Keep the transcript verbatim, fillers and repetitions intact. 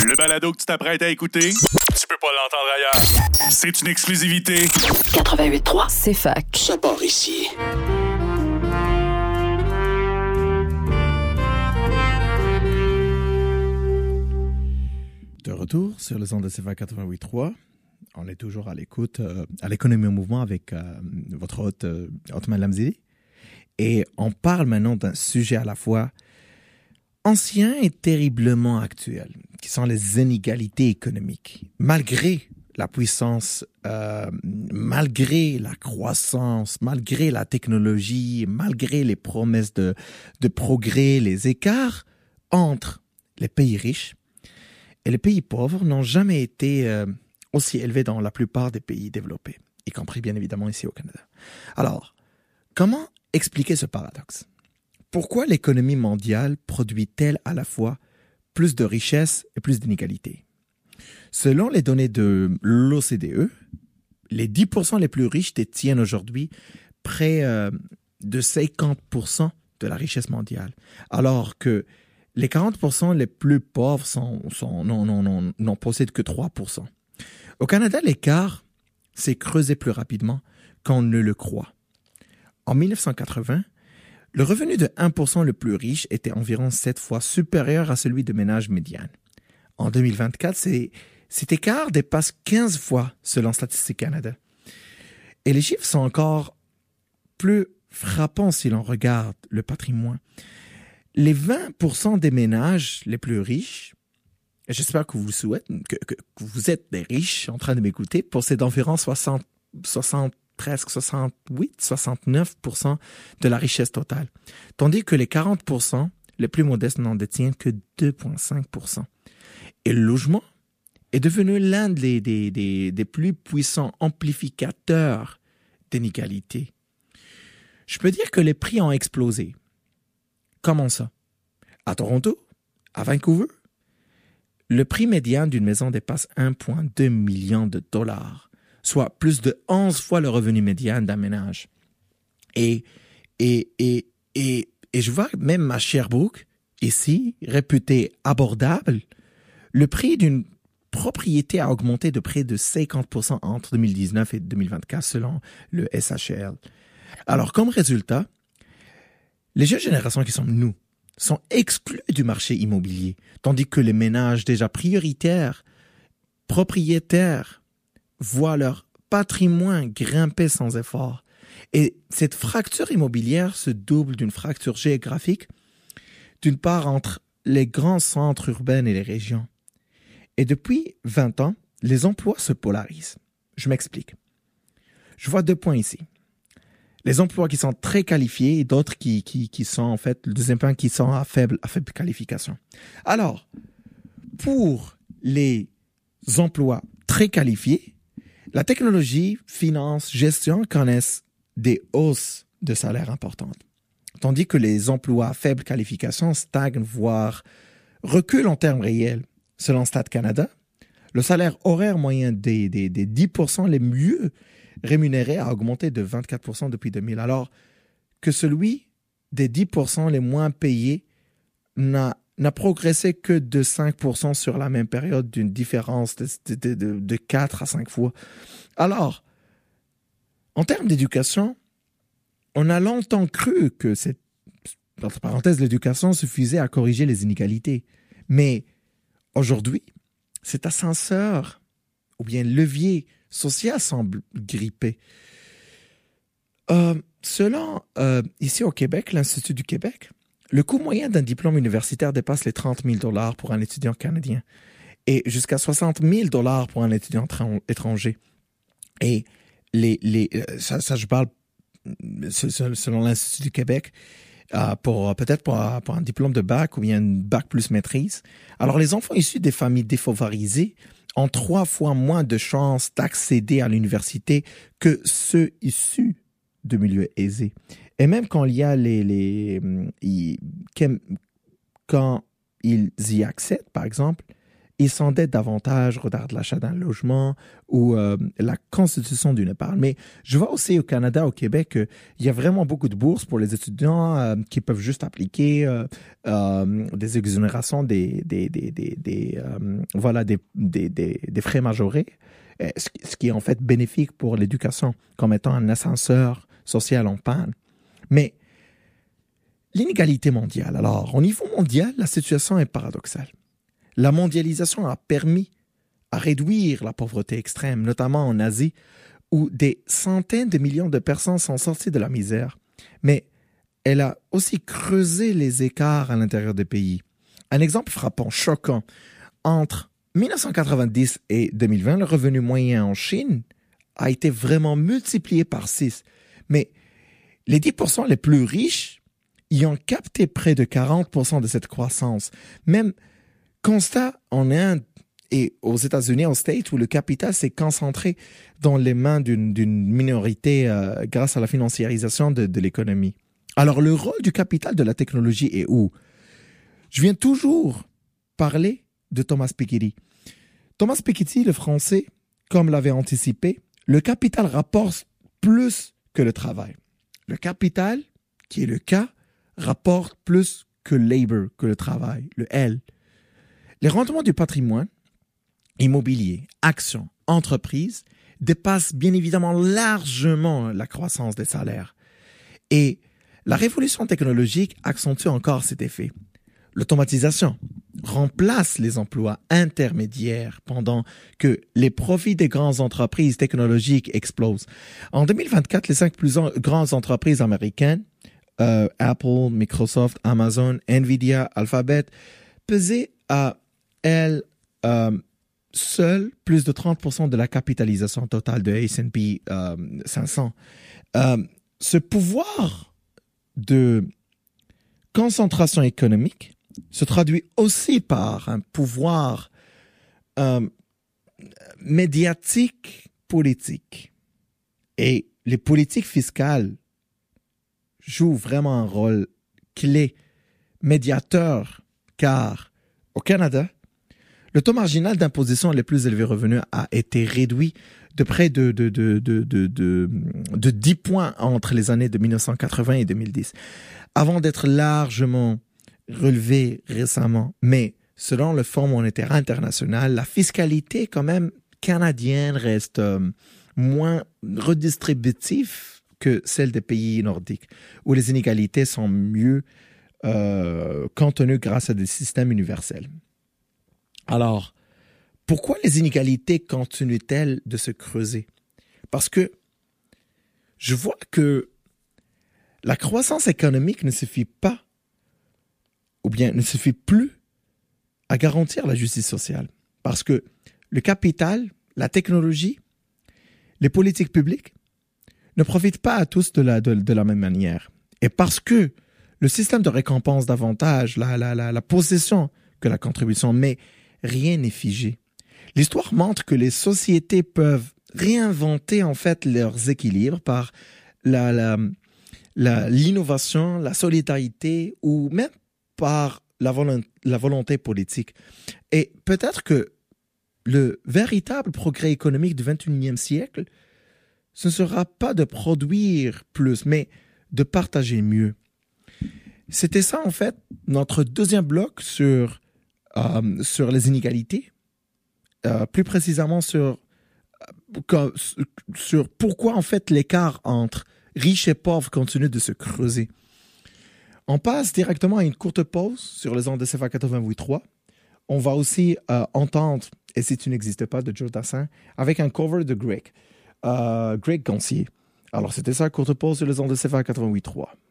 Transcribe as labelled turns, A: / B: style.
A: Le balado que tu t'apprêtes à écouter, tu peux pas l'entendre ailleurs. C'est une exclusivité.
B: quatre-vingt-huit trois,
C: c'est fac.
B: Ça part ici.
D: De retour sur les ondes de C F A C quatre-vingt-huit trois. On est toujours à l'écoute, euh, à l'économie en mouvement avec euh, votre hôte euh, Othman Lamzili. Et on parle maintenant d'un sujet à la fois ancien et terriblement actuel, qui sont les inégalités économiques. Malgré la puissance, euh, malgré la croissance, malgré la technologie, malgré les promesses de, de progrès, les écarts entre les pays riches et les pays pauvres n'ont jamais été euh, aussi élevés dans la plupart des pays développés, y compris bien évidemment ici au Canada. Alors, comment expliquer ce paradoxe? Pourquoi l'économie mondiale produit-elle à la fois plus de richesses et plus d'inégalités? Selon les données de l'O C D E, les dix pour cent les plus riches détiennent aujourd'hui près euh, de cinquante pour cent de la richesse mondiale, alors que les quarante pour cent les plus pauvres sont, sont, non, non, non, n'en possèdent que trois pour cent. Au Canada, l'écart s'est creusé plus rapidement qu'on ne le croit. En dix-neuf cent quatre-vingts, le revenu de un pour cent le plus riche était environ sept fois supérieur à celui de ménage médiane. En deux mille vingt-quatre, c'est, cet écart dépasse quinze fois selon Statistique Canada. Et les chiffres sont encore plus frappants si l'on regarde le patrimoine. Les vingt pour cent des ménages les plus riches, et j'espère que vous souhaitez, que, que, que vous êtes des riches en train de m'écouter, possèdent environ soixante, soixante, presque soixante-huit, soixante-neuf pour cent de la richesse totale, tandis que les quarante pour cent les plus modestes n'en détiennent que deux virgule cinq pour cent. Et le logement est devenu l'un des, des, des, des plus puissants amplificateurs d'inégalités. Je peux dire que les prix ont explosé. Comment ça? À Toronto, à Vancouver, le prix médian d'une maison dépasse un virgule deux million de dollars, soit plus de onze fois le revenu médian d'un ménage. Et, et, et, et, et je vois même à Sherbrooke, ici, réputée abordable, le prix d'une propriété a augmenté de près de cinquante pour cent entre deux mille dix-neuf et deux mille vingt-quatre selon le S H L. Alors, comme résultat, les jeunes générations qui sommes nous sont exclus du marché immobilier, tandis que les ménages déjà prioritaires, propriétaires, voient leur patrimoine grimper sans effort. Et cette fracture immobilière se double d'une fracture géographique, d'une part entre les grands centres urbains et les régions. Et depuis vingt ans, les emplois se polarisent. Je m'explique. Je vois deux points ici. Les emplois qui sont très qualifiés et d'autres qui, qui, qui sont en fait, le deuxième point, qui sont à faible, à faible qualification. Alors, pour les emplois très qualifiés, la technologie, finance, gestion connaissent des hausses de salaire importantes. Tandis que les emplois à faible qualification stagnent, voire reculent en termes réels. Selon Stat Canada, le salaire horaire moyen des, des, des dix pour cent les mieux rémunérés a augmenté de vingt-quatre pour cent depuis deux mille, alors que celui des dix pour cent les moins payés n'a, n'a progressé que de cinq pour cent sur la même période, d'une différence de, de, de, de quatre à cinq fois. Alors, en termes d'éducation, on a longtemps cru que cette, entre parenthèses, l'éducation suffisait à corriger les inégalités. Mais aujourd'hui, cet ascenseur ou bien levier social semble grippé. Euh, selon, euh, ici au Québec, l'Institut du Québec, le coût moyen d'un diplôme universitaire dépasse les trente mille dollars pour un étudiant canadien et jusqu'à soixante mille dollars pour un étudiant tra- étranger. Et les, les, ça, ça je parle selon l'Institut du Québec, euh, pour, peut-être pour, pour un diplôme de bac ou bien un bac plus maîtrise. Alors, les enfants issus des familles défavorisées ont trois fois moins de chances d'accéder à l'université que ceux issus de milieux aisés. Et même quand il y a les, les, les quand ils y accèdent, par exemple, ils s'endettent davantage, retardent l'achat d'un logement ou euh, la constitution d'une épargne. Mais je vois aussi au Canada, au Québec, qu'il y a vraiment beaucoup de bourses pour les étudiants euh, qui peuvent juste appliquer euh, euh, des exonérations, des, des, des, des, des, euh, voilà, des, des, des, des frais majorés, ce qui est en fait bénéfique pour l'éducation, comme étant un ascenseur social en panne. Mais l'inégalité mondiale. Alors, au niveau mondial, la situation est paradoxale. La mondialisation a permis à réduire la pauvreté extrême, notamment en Asie, où des centaines de millions de personnes sont sorties de la misère. Mais elle a aussi creusé les écarts à l'intérieur des pays. Un exemple frappant, choquant, entre mille neuf cent quatre-vingt-dix et deux mille vingt, le revenu moyen en Chine a été vraiment multiplié par six. Mais les dix pour cent les plus riches y ont capté près de quarante pour cent de cette croissance. Même constat en Inde et aux États-Unis, aux States, où le capital s'est concentré dans les mains d'une, d'une minorité euh, grâce à la financiarisation de, de l'économie. Alors, le rôle du capital de la technologie est où? Je viens toujours parler de Thomas Piketty. Thomas Piketty, le français, comme l'avait anticipé, le capital rapporte plus que le travail. Le capital, qui est le K, rapporte plus que labor, que le travail, le L. Les rendements du patrimoine immobilier, actions, entreprises dépassent bien évidemment largement la croissance des salaires. Et la révolution technologique accentue encore cet effet. L'automatisation remplace les emplois intermédiaires pendant que les profits des grandes entreprises technologiques explosent. En deux mille vingt-quatre, les cinq plus en- grandes entreprises américaines, euh, Apple, Microsoft, Amazon, Nvidia, Alphabet, pesaient à elles euh, seules plus de trente pour cent de la capitalisation totale de S and P euh, cinq cents. Euh, ce pouvoir de concentration économique se traduit aussi par un pouvoir euh, médiatique politique. Et les politiques fiscales jouent vraiment un rôle clé, médiateur, car au Canada, le taux marginal d'imposition les plus élevés revenus a été réduit de près de, de, de, de, de, de, de dix points entre les années de mille neuf cent quatre-vingts et deux mille dix, avant d'être largement relevé récemment. Mais selon le Fonds monétaire international, la fiscalité quand même canadienne reste euh, moins redistributive que celle des pays nordiques, où les inégalités sont mieux euh, contenues grâce à des systèmes universels. Alors, pourquoi les inégalités continuent-elles de se creuser? Parce que je vois que la croissance économique ne suffit pas, ou bien ne suffit plus à garantir la justice sociale. Parce que le capital, la technologie, les politiques publiques ne profitent pas à tous de la, de, de la même manière. Et parce que le système de récompense davantage la, la, la, la possession que la contribution, mais rien n'est figé. L'histoire montre que les sociétés peuvent réinventer en fait leurs équilibres par la, la, la, l'innovation, la solidarité ou même par la, volo- la volonté politique. Et peut-être que le véritable progrès économique du vingt et unième siècle, ce ne sera pas de produire plus, mais de partager mieux. C'était ça en fait notre deuxième bloc sur Euh, sur les inégalités, euh, plus précisément sur, euh, sur pourquoi en fait l'écart entre riches et pauvres continue de se creuser. On passe directement à une courte pause sur les ondes de C F A quatre-vingt-huit point trois. On va aussi euh, entendre « Et si tu n'existais pas » de Joe Dassin avec un cover de Greg, euh, Greg Goncier. Alors c'était ça, courte pause sur les ondes de C F A quatre-vingt-huit point trois.